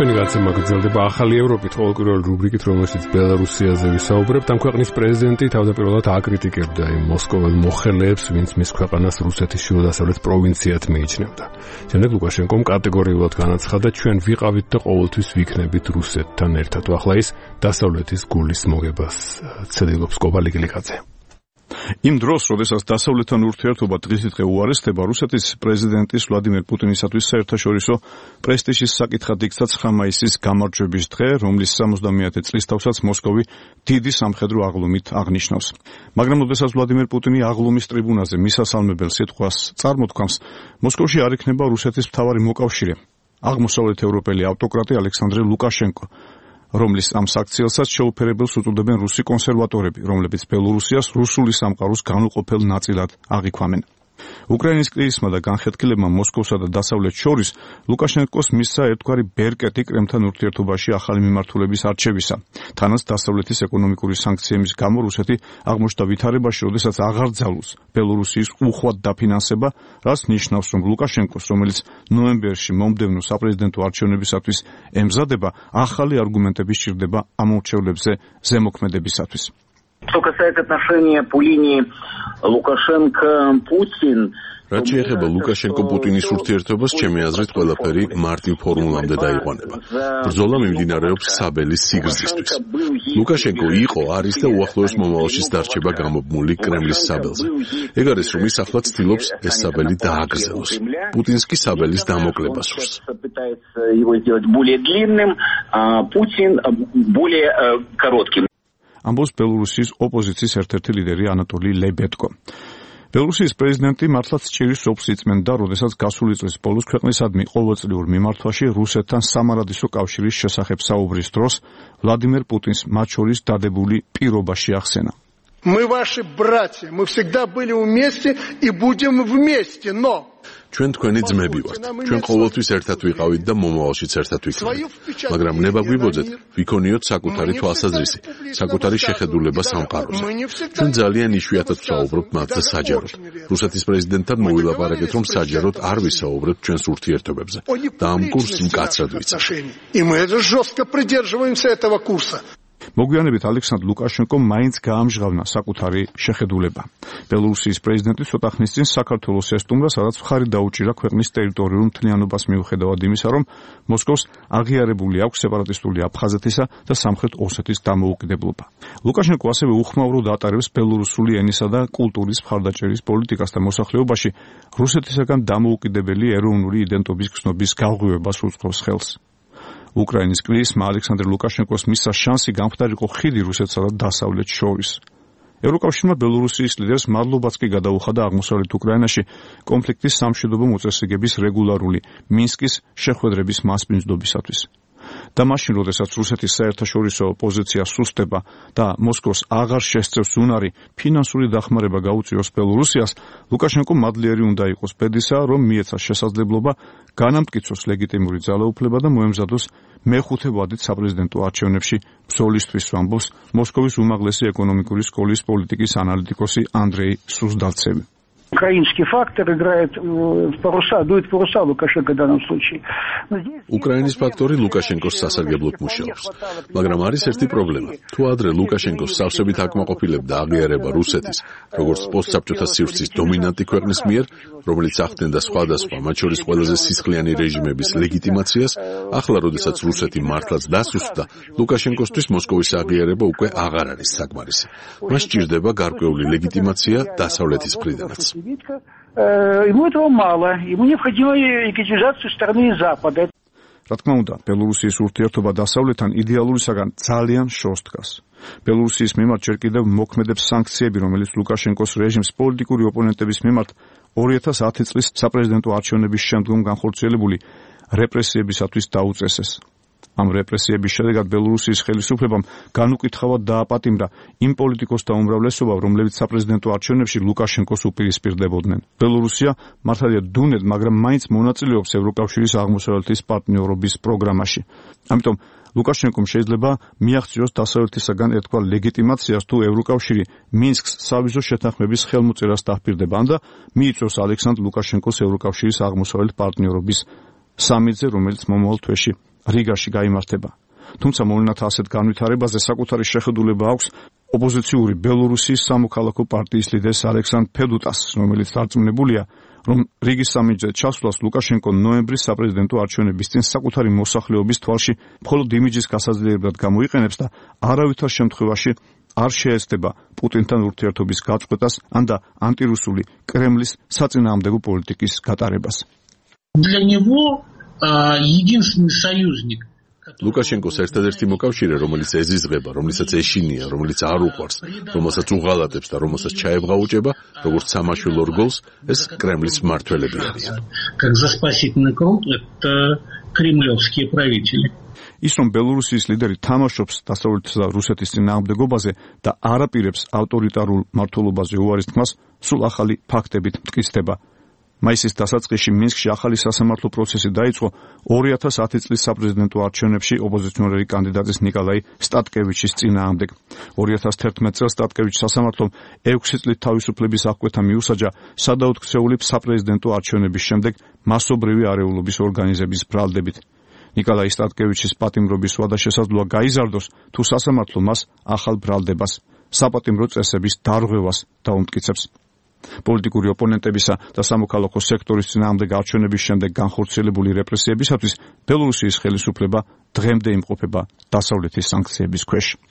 ჩვენი გაცემა გრძელდება ახალი ევროპით, ყოველკვირეული რუბრიკით, რომელშიც ბელარუსიაზე ვისაუბრებთ. ამ ქვეყნის პრეზიდენტი თავდაპირველად აკრიტიკებდა იმ მოსკოველ მოხელეებს, ვინც მის ქვეყანას რუსეთის შუადასავლეთ პროვინციად მიიჩნევდა. შემდეგ ლუკაშენკომ კატეგორიულად განაცხადა, ჩვენ ვიყავით და ყოველთვის ვიქნებით რუსეთთან ერთად. ახლა ის დასავლეთის გულის მოგებას ცდილობს კობალიკილიკაძე. იმ დროს, როდესაც დასავლეთთან ურთიერთობა დღისდღე უარესდება, რუსეთის პრეზიდენტის ვლადიმერ პუტინისათვის საერთაშორისო პრესტიჟის საკითხად იქცა 9 მაისის გამარჯვების დღე, რომლის 70-ე წლისთავსაც მოსკოვი დიდი სამხედრო აღლუმით აღნიშნავს. მაგრამ როდესაც ვლადიმერ პუტინი აღლუმის ტრიბუნაზე მისასალმებელ სიტყვას წარმოთქვამს, მოსკოვში არ იქნება რუსეთის მთავარი მოკავშირე, აღმოსავლეთ ევროპელი ავტოკრატი ალექსანდრე ლუკაშენკო, რომლის ამ საქციელსაც შეუფერებელს უწოდებენ რუსი კონსერვატორები, რომლებიც ბელორუსიას რუსული სამყაროს განუყოფელ ნაწილად აღიქვამენ. უკრაინის კრიზისმა და განხეთქილებმა მოსკოვსა და დასავლეთს შორის ლუკაშენკოს მისცა ერთგვარი ბერკეტი კრემლთან ურთიერთობაში ახალი მიმართულების არჩევისა. თანაც დასავლეთის ეკონომიკური სანქციების გამო რუსეთი აღმოჩნდა ვითარებაში, როდესაც აღარ ძალუს ბელორუსიის უხვად დაფინანსება, რაც ნიშნავს, რომ ლუკაშენკოს, რომელიც ნოემბერში მომდევნო საპრეზიდენტო არჩევნებისათვის ემზადება, ახალი არგუმენტები სჭირდება ამორჩევლებზე ზემოქმედებისათვის. Что касается отношения по линии Лукашенко-Путин, რაც შეეხება ლუკაშენკო-პუტინის ურთიერთობას, ჩემი აზრით, ყველაფერი მარტივ ფორმულამდე დაიყვანება. ბრძოლა მიმდინარეობს საბელის სიგრძისთვის. ლუკაშენკო იყო, არის და უახლოეს მომავალშიც დარჩება გამობმული კრემლის საბელზე. ეგ არის, რომ ის ახლა ცდილობს ეს საბელი დააგრძელოს. პუტინს კი საბელის დამოკლება სურს. ამბობს ბელორუსიის ოპოზიციის ერთ-ერთი ლიდერი ანატოლი ლებედკო. ბელორუსიის პრეზიდენტი მართლაც ჭირის ოფს იწმენდა, როდესაც გასული წლის ბოლოს ქვეყნისადმი ყოველწლიურ მიმართვაში რუსეთთან სამარადისო კავშირის შესახებ საუბრის დროს ვლადიმერ პუტინს მათ შორის დადებული პირობა შეახსენა. Мы ваши братья, мы всегда были вместе и будем вместе, но ჩვენ თქვენი ძმები ვართ. ჩვენ ყოველთვის ერთად ვიყავით და მომავალშიც ერთად ვიქნებით. მაგრამ ნება გვიბოძეთ, ვიქონიოთ საკუთარი თვალსაზრისი, საკუთარი შეხედულება სამყაროზე. ჩვენ ძალიან იშვიათად ვსაუბრობთ მათზე საჯაროდ. რუსეთის პრეზიდენტთან მოვილაპარაკეთ, რომ საჯაროდ არ ვისაუბრებთ ჩვენს ურთიერთობებზე და ამ კურსს მკაცრად ვიცავთ. И мы жестко придерживаемся этого курса. მოგვიანებით ალექსანდრ ლუკაშენკომ მაინც გაამჟღავნა საკუთარი შეხედულება. ბელორუსიის პრეზიდენტი ცოტა ხნის წინ საქართველოს ესტუმრა, სადაც მხარი დაუჭირა ქვეყნის ტერიტორიულ მთლიანობას მიუხედავად იმისა, რომ მოსკოვს აღიარებული აქვს სეპარატისტული აფხაზეთისა და სამხრეთ ოსეთის დამოუკიდებლობა. ლუკაშენკო ასევე უხმაუროდ ატარებს ბელორუსული ენისა და კულტურის მხარდაჭერის პოლიტიკას და მოსახლეობაში რუსეთისაგან დამოუკიდებელი ეროვნული იდენტობის გრძნობის გაღვივებას უწყობს ხელს. უკრაინის კრიზისმა ალექსანდრ ლუკაშენკოს მისცა შანსი გამხდარიყო ხიდი რუსეთსა და დასავლეთს შორის. ევროკავშირმა ბელორუსიის ლიდერს მადლობაც კი გადაუხადა აღმოსავლეთ უკრაინაში კონფლიქტის სამშვიდობო მოწესრიგების რეგულარული მინსკის შეხვედრების მასპინძლობისათვის. და მაშინ, როდესაც რუსეთის საერთაშორისო პოზიცია სუსტება და მოსკოვს აღარ შესწევს უნარი ფინანსური დახმარება გაუწიოს ბელორუსიას, ლუკაშენკომ მადლიერი უნდა იყოს ბედისა, რომ მიეცას შესაძლებლობა განამტკიცოს ლეგიტიმური ძალაუფლება და მოემზადოს მეხუთე ვადით საპრეზიდენტო арჩევნებში ბრძოლისთვის, ამბობს მოსკოვის უმაღლესი ეკონომიკური სკოლის პოლიტიკის ანალიტიკოსი ანდრეი სუზდალცევი. Украинский фактор играет в паруса, дует в паруса Лукашенко в данном случае. უკრაინის ფაქტორი ლუკაშენკოს სასარგებლოდ მუშაობს. მაგრამ არის ერთი პრობლემა. თუ ადრე ლუკაშენკოს სავსებით აკმაყოფილებდა აღიარება რუსეთის, როგორც პოსტსაბჭოთა სივრცის დომინანტი ქვეყნის მიერ, რომელიც ახდენდა სხვადასხვა, მათ შორის ყველაზე სისხლიანი რეჟიმების ლეგიტიმაციას, ახლა, როდესაც რუსეთი მართლაც დასუსტდა, ლუკაშენკოსთვის მოსკოვის აღიარება უკვე აღარ არის საკმარისი. მას სჭირდება გარკვეული ლეგიტიმაცია დასავლეთის მხრიდანაც. Ему этого мало, ему необходима легитимизация со стороны Запада. რა თქმა უნდა, ბელორუსიის ურთიერთობა დასავლეთთან იდეალურისაგან ძალიან შორს დგას. ბელორუსიის მიმართ ჯერ კიდევ მოქმედებს სანქციები, რომელიც ლუკაშენკოს რეჟიმს პოლიტიკური ოპონენტების მიმართ 2010 წლის საპრეზიდენტო არჩევნების შემდგომ განხორციელებული რეპრესიებისათვის დაუწესეს. ამ რეპრესიების შედეგად ბელორუსიის ხელისუფლებამ განუკითხავად დააპატიმრა იმ პოლიტიკოსთა უმრავლესობა, რომლებიც საპრეზიდენტო არჩევნებში ლუკაშენკოს უპირისპირდებოდნენ. ბელორუსია მართალია დუნედ, მაგრამ მაინც მონაწილეობს ევროკავშირის აღმოსავლეთის პარტნიორობის პროგრამაში. ამიტომ ლუკაშენკომ შეიძლება მიაღწიოს დასავლეთისაგან ერთგვარ ლეგიტიმაციას, თუ ევროკავშირი მინსკს სავიზო შეთანხმების ხელმოწერას დაჰპირდება და მიიწვევს ალექსანდრ ლუკაშენკოს ევროკავშირის აღმოსავლეთ პარტნიორობის სამიტზე, რომელიც მომავალ თვეში რიგაში გაიმართება. თუმცა მოვლენათა ასეთ განვითარებაზე საკუთარი შეხედულება აქვს ოპოზიციური ბელორუსიის სამოქალაქო პარტიის ლიდერს ალექსანდრ ფედუტას, რომელიც დარწმუნებულია, რომ რიგის სამინჯზე ჩასვლას ლუკაშენკო ნოემბრის საპრეზიდენტო არჩევნების წინ საკუთარი მოსახლეობის თვალში მხოლოდ იმიჯის გასაძლიერებლად გამოიყენებს და არავითარ შემთხვევაში არ შეეცდება პუტინთან ურთიერთობის გაწყვეტას ან და ანტირუსული კრემლის საწინააღმდეგო პოლიტიკის გატარებას. Для него единственный союзник ლუკაშენკოს ერთადერთი მოკავშირე, რომელიც ეზიზღება, რომელსაც ეშინია, რომელიც არ უყვარს, რომელსაც უღალატებს და რომელსაც ჩაებღაუჭება, როგორც სამაშვილო რგოლს, ეს კრემლის მმართველები არიან. Как за спасительный круг это кремлевские правители. ის რომ ბელორუსიის ლიდერი თამაშობს დასავლეთის და რუსეთის წინააღმდეგობაზე და არაპირებს ავტორიტარულ მმართველობაზე უარის თქმას, სულ ახალი ფაქტებით მტკიცდება. მაისის დასაწყისში მინსკში ახალი სასამართლო პროცესი დაიწყო 2010 წლის საპრეზიდენტო არჩევნებში ოპოზიციონერი კანდიდატის ნიკოლაი სტატკევიჩის წინააღმდეგ. 2011 წელს სტატკევიჩის სასამართლომ 6 წლით თავისუფლების აღკვეთა მიუსაჯა სადაუთხსეული საპრეზიდენტო არჩევნების შემდეგ მასობრივი არეულობის ორგანიზების ბრალდებით. ნიკოლაი სტატკევიჩის პატიმრობის ვადა შესაძლოა გაიზარდოს, თუ სასამართლო მას ახალ ბრალდებას, საპატიმრო წესების დარღვევას დაუმტკიცებს. პოლიტიკური ოპონენტებისა და სამოქალაქო სექტორის წინააღმდეგ არჩევნების შემდეგ განხორციელებული რეპრესიებისათვის ბელორუსიის ხელისუფლება დღემდე იმყოფება დასავლეთის სანქციების ქვეშ.